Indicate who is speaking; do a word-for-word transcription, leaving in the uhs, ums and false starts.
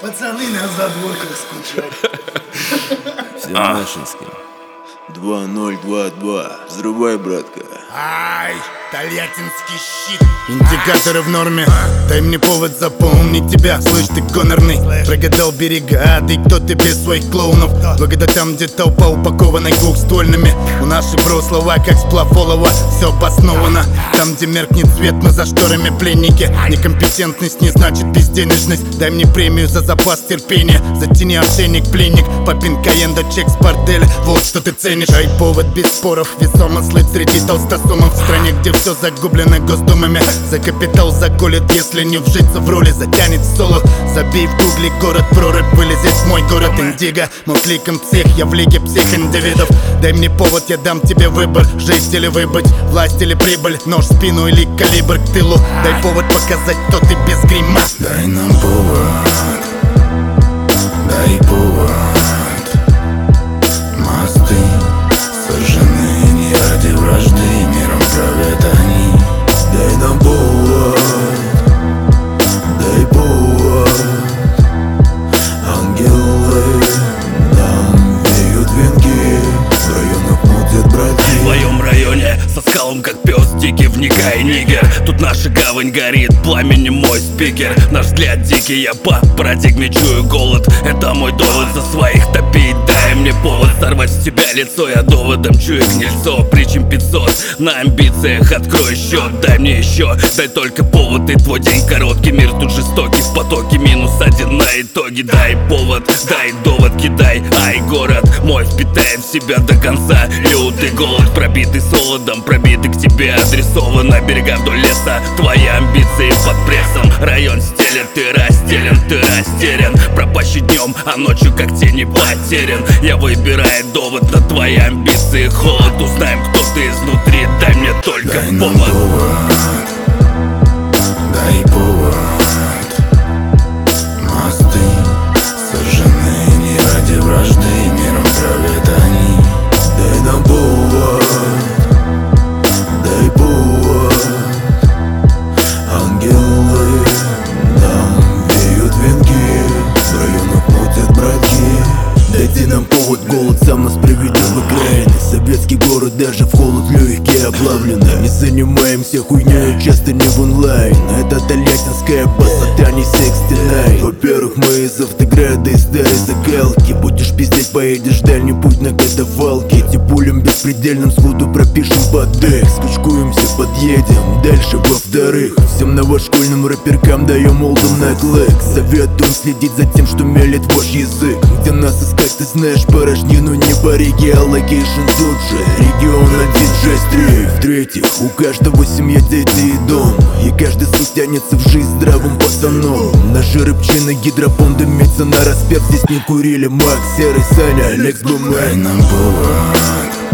Speaker 1: Пацаны на задворках скучать.
Speaker 2: Всемашинский. два ноль два два. Взрывай, братка.
Speaker 1: Ай, тольяттинский щит. Индикаторы в норме. Дай мне повод запомнить тебя. Слышь, ты гонорный. Прогадал берега, ты кто ты без своих клоунов. Выгода там, где толпа упакованной двухствольными. У нашей бро слова как сплав олова. Все обосновано. Там, где меркнет свет, мы за шторами пленники. Некомпетентность не значит безденежность. Дай мне премию за запас терпения. Затяни ошейник, пленник. Папин каен, да чек с борделя. Вот что ты ценишь. Ай, повод без споров. Весомо слыть среди толстосумов. В стране, где все загублено госдумами. За капитал заколет, если не вжиться в роли. Затянет соло. Забей в гугле город прорыв. Вылезет в мой город Индиго. Мой кликом псих, я в лиге псих-индивидов. Дай мне повод, я дам тебе выбор. Жить или выбыть, власть или прибыль. Нож в спину или калибр к тылу. Дай повод показать, кто ты без грима.
Speaker 3: Дай нам повод, дай повод. Мосты сожжены не ради вражды, миром правят они. Дай нам повод, дай повод. Ангелы нам веют венки, в районах мутят братья.
Speaker 4: В твоем районе со скалом как пес дикий, вникай, нигер. Тут наша гавань горит, пламенем мой спикер. Наш взгляд дикий, я по парадигме чую голод. Это мой довод, за своих топить. Дай мне повод сорвать с тебя лицо. Я доводом чую гнильцо, причин пятьсот. На амбициях открой счет, дай мне еще. Дай только повод, и твой день короткий. Мир тут жестокий, в потоке минус один на итоге. Дай повод, дай довод, кидай. Ай, город мой впитает в себя до конца. Лютый голод, пробитый солодом, пробитый к тебе адресован. На берега вдоль леса, твои амбиции под прессом. Район стелен, ты расстелен, ты растерян. Пропащий днем, а ночью как тени потерян. Я выбираю довод на твои амбиции. Холод, узнаем, кто ты изнутри. Дай мне только
Speaker 3: Дай нам
Speaker 4: повод.
Speaker 3: повод, дай повод. Мосты сожжены не ради вражды, миром правят они. Дай нам повод, дай повод. Ангелы нам веют венки, в районах мутят братки. Дайте нам повод, голод сам нас приведет в окраины. Советский город даже в холод легкие оплавлены. Не занимаемся хуйней, часто не в онлайн. Это тольяттинская басота, не секстинай. Во-первых, мы из Автограда, из старой закалки. Будешь пиздеть, поедешь дальний путь на катафалке. Типулем беспредельным сходу пропишем под дых. Скучкуемся, подъедем дальше. Во-вторых, всем новошкольным рэперкам даем олдом на клык. Советуем следить за тем, что мелет ваш язык. Где нас искать, ты знаешь порожнину, не бариги, а локейшн тут же. Регион один шесть три. В-третьих, у каждого семья, дети и дом. И каждый сук тянется в жизнь здравым пацаном. Наши рыбчины гидропон дымится на распев. Здесь не курили Макс, Серый, Саня, Алекс, Дай
Speaker 4: Бумэн.
Speaker 3: нам повод,